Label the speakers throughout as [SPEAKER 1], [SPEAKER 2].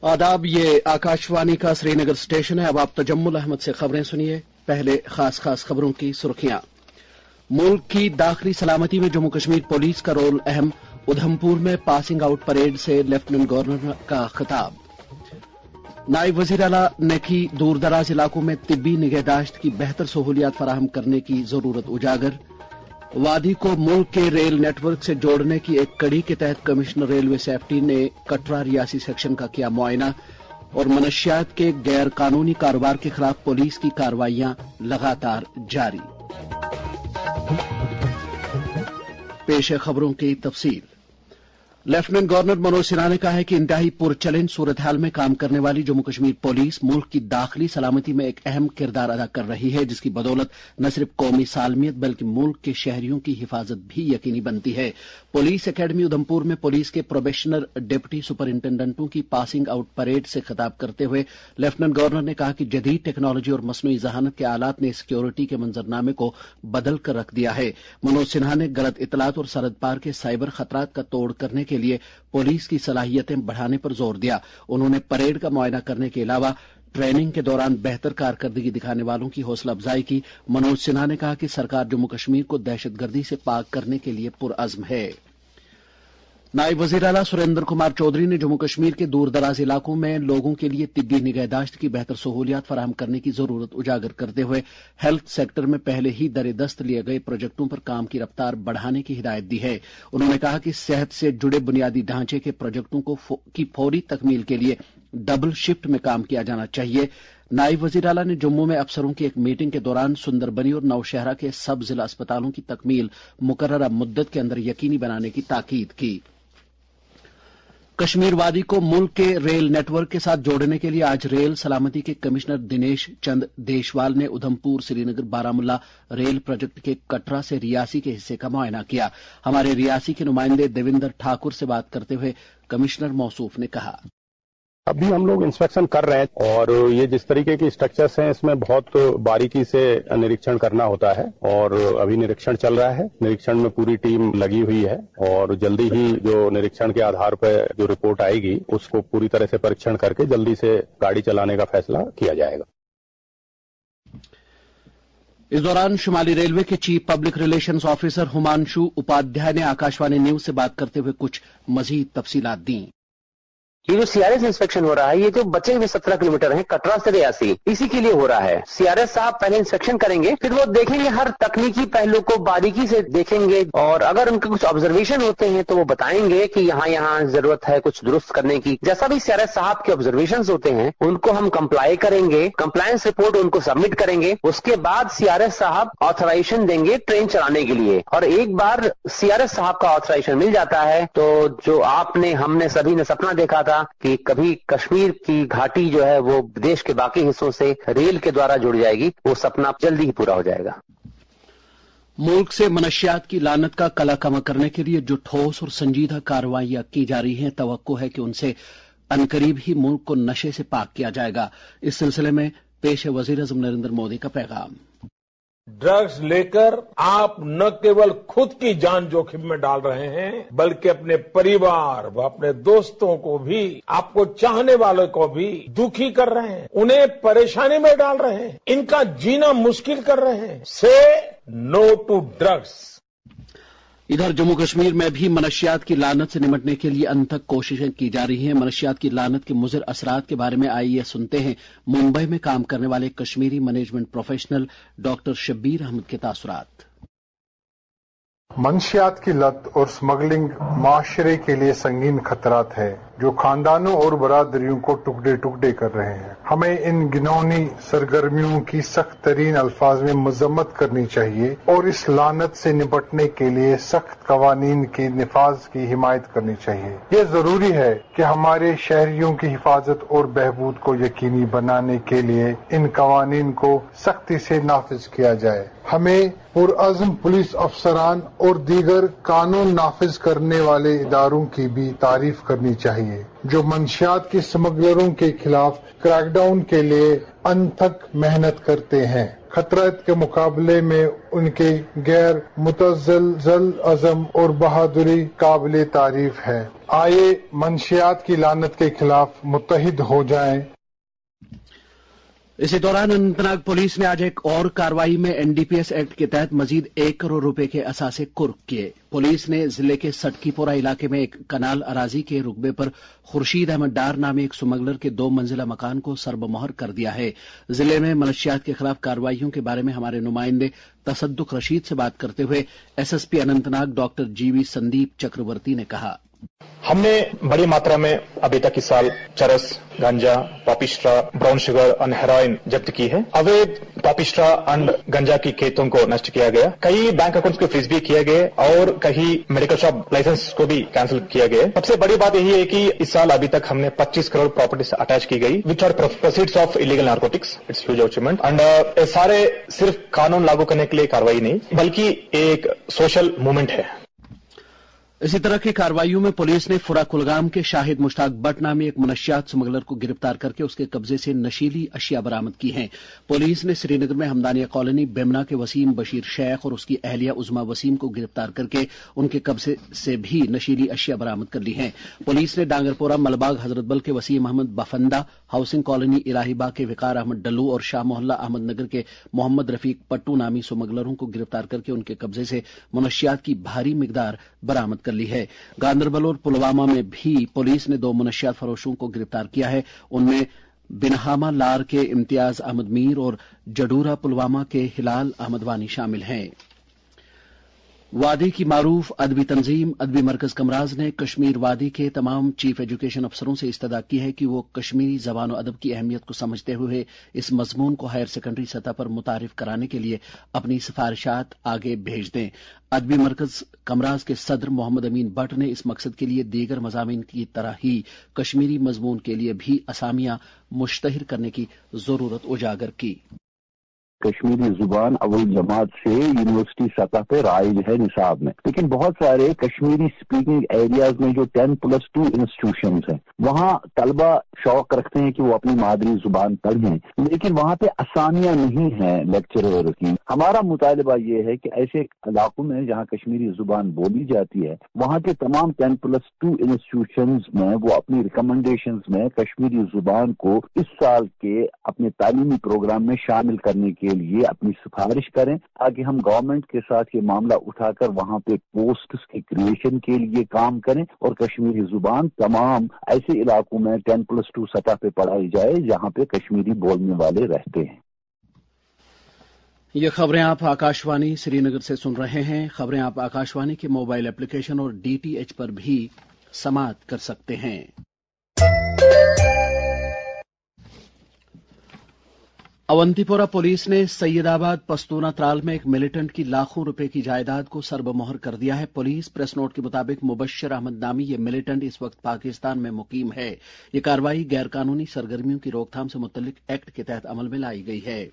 [SPEAKER 1] आदाब, ये आकाशवाणी का श्रीनगर स्टेशन है। अब आप तजम्मुल अहमद से खबरें सुनिए। पहले खास खबरों की सुर्खियां। मुल्क की दाखिली सलामती में जम्मू कश्मीर पुलिस का रोल अहम। उधमपुर में पासिंग आउट परेड से लेफ्टिनेंट गवर्नर का खिताब। नायब वजीर आला ने की दूरदराज इलाकों में तिब्बी निगहदाश्त की बेहतर सहूलियात फराहम करने की जरूरत उजागर। वादी को मुल्क के रेल नेटवर्क से जोड़ने की एक कड़ी के तहत कमिश्नर रेलवे सेफ्टी ने कटरा रियासी सेक्शन का किया मुआयना। और मनशियात के गैर कानूनी कारोबार के खिलाफ पुलिस की कार्रवाइयां लगातार जारी। पेश है खबरों की तफसील। लेफ्टिनेंट गवर्नर मनोज सिन्हा ने कहा है कि इंतहाई पुरचैलेंज सूरत हाल में काम करने वाली जम्मू कश्मीर पुलिस मुल्क की दाखिली सलामती में एक अहम किरदार अदा कर रही है, जिसकी बदौलत न सिर्फ कौमी सालमियत बल्कि मुल्क के शहरियों की हिफाजत भी यकीनी बनती है। पुलिस अकेडमी उधमपुर में पुलिस के प्रोबेशनर डिप्टी सुपरिंटेंडेंटों की पासिंग आउट परेड से खिताब करते हुए लेफ्टिनेंट गवर्नर ने कहा कि जदीद टेक्नोलॉजी और मसनूई जहानत के आलात ने सिक्योरिटी के मंजरनामे को बदल कर रख दिया है। मनोज सिन्हा ने गलत इतलात और सरहद पार के साइबर खतरात का तोड़ करने के लिए पुलिस की सलाहियतें बढ़ाने पर जोर दिया। उन्होंने परेड का मुआयना करने के अलावा ट्रेनिंग के दौरान बेहतर कारकर्दगी दिखाने वालों की हौसला अफजाई की। मनोज सिन्हा ने कहा कि सरकार जम्मू कश्मीर को दहशतगर्दी से पाक करने के लिए पुरअज़्म है। नायब वजीर आला सुरेंद्र कुमार चौधरी ने जम्मू कश्मीर के दूर दराज इलाकों में लोगों के लिए तिब्बी निगहदाश्त की बेहतर सहूलियात फराहम करने की जरूरत उजागर करते हुए हेल्थ सेक्टर में पहले ही दरे-दस्त लिए गए प्रोजेक्टों पर काम की रफ्तार बढ़ाने की हिदायत दी है। उन्होंने कहा कि सेहत से जुड़े बुनियादी ढांचे के प्रोजेक्टों की फौरी तकमील के लिए डबल शिफ्ट में काम किया जाना चाहिए। नायब वजीर आला ने जम्मू में अफसरों की एक मीटिंग के दौरान सुंदरबनी और नौशहरा के सब जिला अस्पतालों की तकमील मुकर्ररा मुद्दत के अंदर यकीनी बनाने की ताकीद की। कश्मीर वादी को मुल्क के रेल नेटवर्क के साथ जोड़ने के लिए आज रेल सलामती के कमिश्नर दिनेश चंद देशवाल ने उधमपुर श्रीनगर बारामुल्ला रेल प्रोजेक्ट के कटरा से रियासी के हिस्से का मुआयना किया। हमारे रियासी के नुमाइंदे देविंदर ठाकुर से बात करते हुए कमिश्नर मौसूफ ने कहा,
[SPEAKER 2] अभी हम लोग इंस्पेक्शन कर रहे हैं और ये जिस तरीके की स्ट्रक्चर्स हैं इसमें बहुत बारीकी से निरीक्षण करना होता है और अभी निरीक्षण चल रहा है। निरीक्षण में पूरी टीम लगी हुई है और जल्दी ही जो निरीक्षण के आधार पर जो रिपोर्ट आएगी उसको पूरी तरह से परीक्षण करके जल्दी से गाड़ी चलाने का फैसला किया जाएगा।
[SPEAKER 1] इस दौरान शुमाली रेलवे के chief public relations officer Himanshu Upadhyay ने आकाशवाणी न्यूज से बात करते हुए कुछ मजीद तफसीलात दी।
[SPEAKER 3] ये जो सीआरएस इंस्पेक्शन हो रहा है, ये जो बचे हुए 17 किलोमीटर है कटरा से रियासी, इसी के लिए हो रहा है। सीआरएस साहब पहले इंस्पेक्शन करेंगे, फिर वो देखेंगे, हर तकनीकी पहलू को बारीकी से देखेंगे और अगर उनके कुछ ऑब्जर्वेशन होते हैं तो वो बताएंगे कि यहाँ जरूरत है कुछ दुरुस्त करने की। जैसा भी सीआरएस साहब के ऑब्जर्वेशन होते हैं उनको हम कंप्लाई करेंगे, कंप्लायंस रिपोर्ट उनको सबमिट करेंगे। उसके बाद सीआरएस साहब ऑथराइजेशन देंगे ट्रेन चलाने के लिए। और एक बार सीआरएस साहब का ऑथराइजेशन मिल जाता है तो जो आपने हमने सभी ने सपना देखा था कि कभी कश्मीर की घाटी जो है वो देश के बाकी हिस्सों से रेल के द्वारा जुड़ जाएगी, वो सपना जल्दी ही पूरा हो जाएगा।
[SPEAKER 1] मुल्क से मनशियात की लानत का कला कमा करने के लिए जो ठोस और संजीदा कार्रवाइयां की जा रही हैं, तवक्को है कि उनसे अनकरीब ही मुल्क को नशे से पाक किया जाएगा। इस सिलसिले में पेश है वजीर आज़म नरेंद्र मोदी का पैगाम।
[SPEAKER 4] ड्रग्स लेकर आप न केवल खुद की जान जोखिम में डाल रहे हैं बल्कि अपने परिवार व अपने दोस्तों को भी, आपको चाहने वालों को भी दुखी कर रहे हैं, उन्हें परेशानी में डाल रहे हैं, इनका जीना मुश्किल कर रहे हैं। से नो टू ड्रग्स।
[SPEAKER 1] इधर जम्मू कश्मीर में भी मनशियात की लानत से निपटने के लिए अनथक कोशिशें की जा रही हैं। मनशियात की लानत के मुज़िर असरात के बारे में आइए सुनते हैं मुंबई में काम करने वाले Kashmiri management professional doctor Shabbir Ahmad के तासुरात।
[SPEAKER 5] मंशियात की लत और स्मगलिंग माशरे के लिए संगीन खतरात है जो खानदानों और बरादरियों को टुकड़े टुकड़े कर रहे हैं। हमें इन घिनौनी सरगर्मियों की सख्त तरीन अल्फाज में मजम्मत करनी चाहिए और इस लानत से निपटने के लिए सख्त कवानीन के निफाज की हिमायत करनी चाहिए। ये जरूरी है कि हमारे शहरियों की हिफाजत और बहबूद को यकीनी बनाने के लिए इन कवानीन को सख्ती से नाफिज किया जाए। हमें पुरअज़्म पुलिस अफसरान और दीगर कानून नाफिज करने वाले इदारों की भी तारीफ करनी चाहिए। چاہیے جو منشیات کے سمگلروں کے خلاف کریک ڈاؤن کے لیے انتھک محنت کرتے ہیں۔ خطرات کے مقابلے میں ان کے غیر متزلزل عزم اور بہادری قابل تعریف ہے۔ آئیے منشیات کی لعنت کے خلاف متحد ہو جائیں۔
[SPEAKER 1] اسی دوران اننت ناگ پولیس نے آج ایک اور کارروائی میں NDPS ایکٹ کے تحت مزید 1 کروڑ روپے کے اثاثے قرق کیے۔ پولیس نے ضلع کے سٹکی پورہ علاقے میں ایک کنال اراضی کے رقبے پر خورشید احمد ڈار نامی ایک سمگلر کے 2 منزلہ مکان کو سرب مہر کر دیا ہے۔ ضلع میں منشیات کے خلاف کارروائیوں کے بارے میں ہمارے نمائندے تصدق رشید سے بات کرتے ہوئے SSP Anantnag doctor GV Sandeep Chakravarthy نے کہا،
[SPEAKER 6] ہم نے بڑی ماترا میں ابھی تک اس سال چرس، گنجا، پاپیسٹرا، براؤن شوگر اور ہیروئن ضبط کی ہے۔ اویدھ پاپیسٹرا اینڈ گنجا کی کھیتوں کو نشٹ کیا گیا، کئی بینک اکاؤنٹس کو فریز بھی کیا گئے اور کئی میڈیکل شاپ لائسنس کو بھی کینسل کیا گیا۔ سب سے بڑی بات یہی ہے کہ اس سال ابھی تک ہم نے 25 کروڑ پراپرٹیز اٹیچ کی گئی which are proceeds of illegal narcotics. It's huge achievement and سارے صرف قانون لاگو کرنے کے لیے کارروائی نہیں بلکہ ایک سوشل موومنٹ ہے۔
[SPEAKER 1] اسی طرح کی کارروائیوں میں پولیس نے فرا کلگام کے شاہد مشتاق بٹ نامی ایک منشیات سمگلر کو گرفتار کر کے اس کے قبضے سے نشیلی اشیاء برآمد کی ہیں۔ پولیس نے سری نگر میں ہمدانیہ کالونی بیمنا کے وسیم بشیر شیخ اور اس کی اہلیہ عظما وسیم کو گرفتار کر کے ان کے قبضے سے بھی نشیلی اشیاء برآمد کر لی ہیں۔ پولیس نے ڈانگرپورہ ملباغ حضرت بل کے وسیم احمد بفندہ، ہاؤسنگ کالونی الہی باغ کے وقار احمد ڈلو اور شاہ محلہ احمد نگر کے محمد رفیق پٹو نامی سمگلروں کو گرفتار کر کے ان کے قبضے سے منشیات کی بھاری مقدار برآمد کر لی ہے۔ گاندربل اور پلوامہ میں بھی پولیس نے 2 منشیات فروشوں کو گرفتار کیا ہے۔ ان میں بنہامہ لار کے امتیاز احمد میر اور جڈورہ پلوامہ کے ہلال احمد وانی شامل ہیں۔ وادی کی معروف ادبی تنظیم ادبی مرکز کمراز نے کشمیر وادی کے تمام چیف ایجوکیشن افسروں سے استدعا کی ہے کہ وہ کشمیری زبان و ادب کی اہمیت کو سمجھتے ہوئے اس مضمون کو ہائر سیکنڈری سطح پر متعارف کرانے کے لیے اپنی سفارشات آگے بھیج دیں۔ ادبی مرکز کمراز کے صدر محمد امین بٹ نے اس مقصد کے لیے دیگر مضامین کی طرح ہی کشمیری مضمون کے لیے بھی اسامیاں مشتہر کرنے کی ضرورت اجاگر کی۔
[SPEAKER 7] کشمیری زبان اول جماعت سے یونیورسٹی سطح پہ رائج ہے نصاب میں، لیکن بہت سارے کشمیری سپیکنگ ایریاز میں جو 10+2 انسٹیٹیوشنز ہیں وہاں طلبہ شوق رکھتے ہیں کہ وہ اپنی مادری زبان پڑھیں، لیکن وہاں پہ اسامیاں نہیں ہیں لیکچرر کی۔ ہمارا مطالبہ یہ ہے کہ ایسے علاقوں میں جہاں کشمیری زبان بولی جاتی ہے وہاں کے تمام 10+2 انسٹیٹیوشنز میں وہ اپنی ریکمنڈیشنز میں کشمیری زبان کو اس سال کے اپنے تعلیمی پروگرام میں شامل کرنے کے لیے اپنی سفارش کریں تاکہ ہم گورنمنٹ کے ساتھ یہ معاملہ اٹھا کر وہاں پہ پوسٹس کی کریشن کے لیے کام کریں اور کشمیری زبان تمام ایسے علاقوں میں 10+2 سطح پہ پڑھائی جائے جہاں پہ کشمیری بولنے والے رہتے ہیں۔
[SPEAKER 1] یہ خبریں آپ آکاشوانی سری نگر سے سن رہے ہیں۔ خبریں آپ آکاشوانی کے موبائل اپلیکیشن اور DTH پر بھی سماعت کر سکتے ہیں۔ اونتی پورہ پولیس نے سید آباد پستونہ ترال میں ایک ملیٹنٹ کی لاکھوں روپے کی جائیداد کو سرب مہر کر دیا ہے۔ پولیس پریس نوٹ کے مطابق مبشر احمد نامی یہ ملیٹنٹ اس وقت پاکستان میں مقیم ہے۔ یہ کارروائی غیر قانونی سرگرمیوں کی روک تھام سے متعلق ایکٹ کے تحت عمل میں لائی گئی ہے۔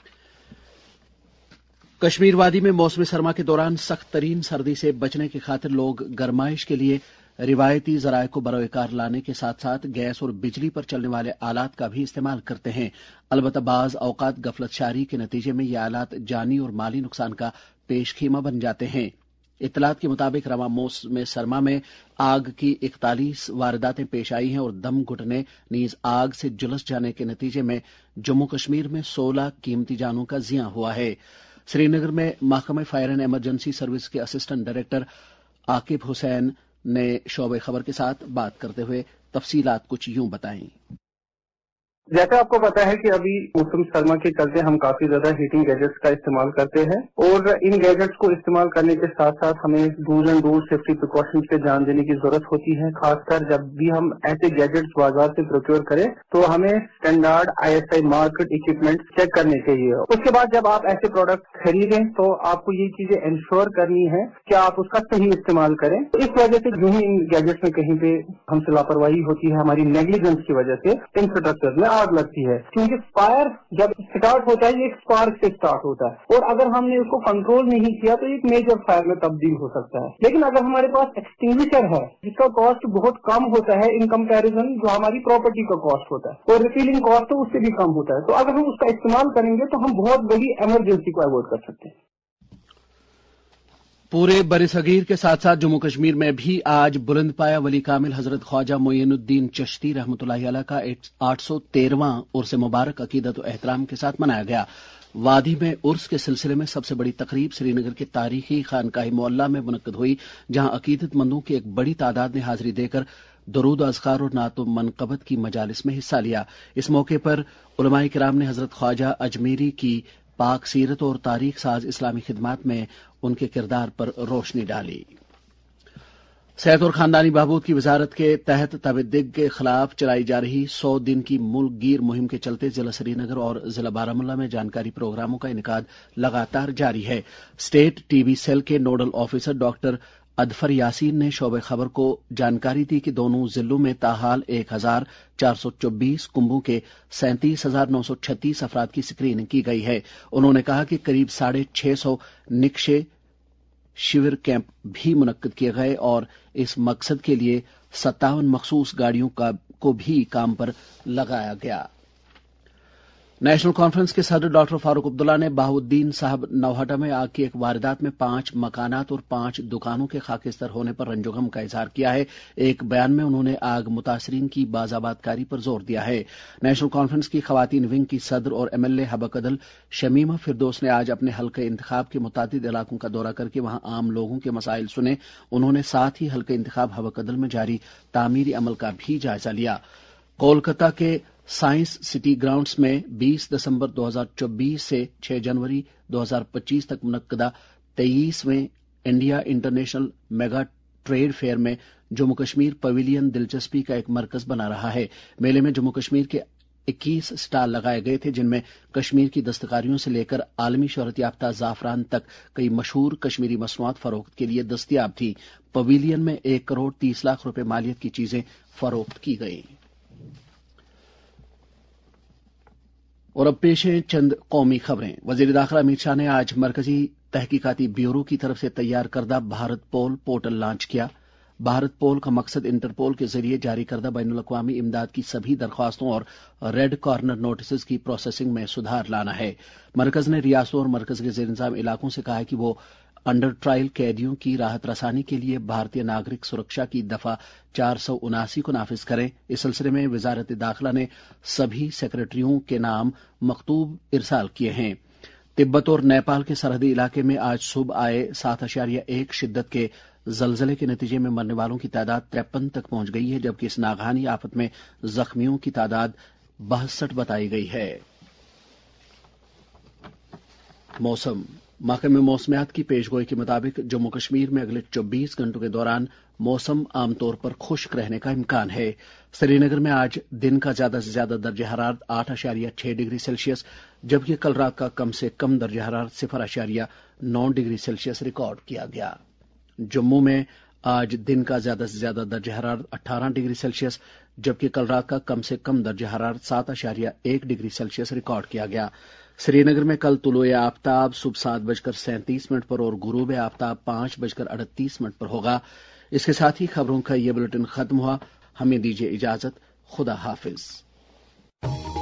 [SPEAKER 1] کشمیر وادی میں موسم سرما کے دوران سخت ترین سردی سے بچنے کی خاطر لوگ گرمائش کے لیے روایتی ذرائع کو بروئے کار لانے کے ساتھ ساتھ گیس اور بجلی پر چلنے والے آلات کا بھی استعمال کرتے ہیں۔ البتہ بعض اوقات غفلت شاری کے نتیجے میں یہ آلات جانی اور مالی نقصان کا پیش خیمہ بن جاتے ہیں۔ اطلاعات کے مطابق رواں موسم سرما میں آگ کی 41 وارداتیں پیش آئی ہیں اور دم گھٹنے نیز آگ سے جلس جانے کے نتیجے میں جموں کشمیر میں 16 قیمتی جانوں کا زیاں ہوا ہے۔ سری نگر میں محکمہ فائر اینڈ ایمرجنسی سروس کے اسسٹنٹ ڈائریکٹر عاقب حسین نے شعبہ خبر کے ساتھ بات کرتے ہوئے تفصیلات کچھ یوں بتائیں۔
[SPEAKER 8] جیسا آپ کو پتا ہے کہ ابھی موسم سرما کے چلتے ہم کافی زیادہ ہیٹنگ گیجٹس کا استعمال کرتے ہیں اور ان گیجٹس کو استعمال کرنے کے ساتھ ساتھ ہمیں do's and don'ts safety precautions پہ دھیان دینے کی ضرورت ہوتی ہے۔ خاص کر جب بھی ہم ایسے گیجٹس بازار سے پروکیور کریں تو ہمیں standard ISI market equipment check کرنے چاہیے۔ اس کے بعد جب آپ ایسے پروڈکٹ خریدیں تو آپ کو یہ چیزیں انشور کرنی ہے کہ آپ اس کا صحیح استعمال کریں۔ اس وجہ سے جو ہی ان گیجٹس میں کہیں پہ ہم سے لاپرواہی ہوتی ہے ہماری نیگلیجنس کی وجہ سے انفراسٹرکچر میں آگ لگتی ہے، کیونکہ فائر جب اسٹارٹ ہوتا ہے یہ ایک اسپارک سے اسٹارٹ ہوتا ہے، اور اگر ہم نے اس کو کنٹرول نہیں کیا تو ایک میجر فائر میں تبدیل ہو سکتا ہے۔ لیکن اگر ہمارے پاس ایکسٹنگوشر ہے جس کا کاسٹ بہت کم ہوتا ہے ان کمپیریزن جو ہماری پراپرٹی کا کاسٹ ہوتا ہے، اور ریفیلنگ کاسٹ تو اس سے بھی کم ہوتا ہے، تو اگر ہم اس کا استعمال کریں گے تو ہم بہت بڑی ایمرجنسی کو اوائڈ کر سکتے ہیں۔
[SPEAKER 1] پورے برصغیر کے ساتھ ساتھ جموں کشمیر میں بھی آج بلند پایا ولی کامل حضرت خواجہ معین الدین چشتی رحمۃ اللہ علیہ کا 813واں عرس مبارک عقیدت و احترام کے ساتھ منایا گیا۔ وادی میں عرس کے سلسلے میں سب سے بڑی تقریب سری نگر کے تاریخی خانقاہ معلیٰ میں منعقد ہوئی، جہاں عقیدت مندوں کی ایک بڑی تعداد نے حاضری دے کر درود و اذکار اور نعت و منقبت کی مجالس میں حصہ لیا۔ اس موقع پر علماء کرام نے حضرت خواجہ اجمیری کی پاک سیرت اور تاریخ ساز اسلامی خدمات میں ان کے کردار پر روشنی ڈالی۔ صحت اور خاندانی بہبود کی وزارت کے تحت تب دگ کے خلاف چلائی جا رہی 100 دن کی ملک گیر مہم کے چلتے ضلع سری نگر اور ضلع بارہمولہ میں جانکاری پروگراموں کا انعقاد لگاتار جاری ہے۔ اسٹیٹ ٹی بی سیل کے نوڈل آفیسر ڈاکٹر ادفر یاسین نے شعبہ خبر کو جانکاری دی کہ دونوں ضلعوں میں تاحال 1424 کنبوں کے 37,936 افراد کی اسکریننگ کی گئی ہے۔ انہوں نے کہا کہ قریب 650 نکشے شیور کیمپ بھی منعقد کیے گئے اور اس مقصد کے لیے 57 مخصوص گاڑیوں کو بھی کام پر لگایا گیا۔ نیشنل کانفرنس کے صدر ڈاکٹر فاروق عبداللہ نے بہاؤالدین صاحب نوہٹا میں آگ کی ایک واردات میں 5 مکانات اور 5 دکانوں کے خاکستر ہونے پر رنج و غم کا اظہار کیا ہے۔ ایک بیان میں انہوں نے آگ متاثرین کی بازآباد کاری پر زور دیا ہے۔ نیشنل کانفرنس کی خواتین ونگ کی صدر اور ایم ایل اے حبہ عدل شمیمہ فردوس نے آج اپنے حلقہ انتخاب کے متعدد علاقوں کا دورہ کر کے وہاں عام لوگوں کے مسائل سنے۔ انہوں نے ساتھ ہی حلقہ انتخاب حبہ عدل میں جاری تعمیری عمل کا بھی جائزہ لیا۔ کولکتہ کے سائنس سٹی گراؤنڈز میں 20 دسمبر 2024 سے 6 جنوری 2025 تک منعقدہ 23ویں India International mega trade fair میں جموں کشمیر پویلین دلچسپی کا ایک مرکز بنا رہا ہے۔ میلے میں جموں کشمیر کے 21 اسٹال لگائے گئے تھے، جن میں کشمیر کی دستکاریوں سے لے کر عالمی شہرت یافتہ زعفران تک کئی مشہور کشمیری مصنوعات فروخت کے لیے دستیاب تھی۔ پویلین میں 1 کروڑ 30 لاکھ روپے مالیت کی چیزیں فروخت کی گئیں۔ اور اب پیش ہیں چند قومی خبریں۔ وزیر داخلہ امت شاہ نے آج مرکزی تحقیقاتی بیورو کی طرف سے تیار کردہ بھارت پول پورٹل لانچ کیا۔ بھارت پول کا مقصد انٹرپول کے ذریعے جاری کردہ بین الاقوامی امداد کی سبھی درخواستوں اور ریڈ کارنر نوٹسز کی پروسیسنگ میں سدھار لانا ہے۔ مرکز نے ریاستوں اور مرکز کے زیر انتظام علاقوں سے کہا ہے کہ وہ انڈر ٹرائل قیدیوں کی راحت رسانی کے لیے بھارتی ناگرک سرکشا کی دفعہ 479 کو نافذ کریں۔ اس سلسلے میں وزارت داخلہ نے سبھی سیکرٹریوں کے نام مکتوب ارسال کیے ہیں۔ تبت اور نیپال کے سرحدی علاقے میں آج صبح آئے 7.1 شدت کے زلزلے کے نتیجے میں مرنے والوں کی تعداد 53 تک پہنچ گئی ہے، جبکہ اس ناگہانی آفت میں زخمیوں کی تعداد 62 بتائی گئی ہے۔ موسم۔ محکمہ موسمیات کی پیشگوئی کے مطابق جموں کشمیر میں اگلے 24 گھنٹوں کے دوران موسم عام طور پر خشک رہنے کا امکان ہے۔ سری نگر میں آج دن کا زیادہ سے زیادہ درجہ حرارت 8.6 ڈگری سیلسیس جبکہ کل رات کا کم سے کم درجہ حرارت 0.9 ڈگری سیلسیس ریکارڈ کیا گیا۔ جموں میں آج دن کا زیادہ سے زیادہ درجہ حرارت 18 ڈگری سیلسیس جبکہ کل رات کا کم سے کم درجہ حرارت 7.1 ڈگری سیلسیس ریکارڈ کیا گیا۔ سری نگر میں کل طلوع آفتاب صبح 7:37 پر اور غروب آفتاب 5:38 پر ہوگا۔ اس کے ساتھ ہی خبروں کا یہ بلیٹن ختم ہوا۔ ہمیں دیجیے اجازت۔ خدا حافظ۔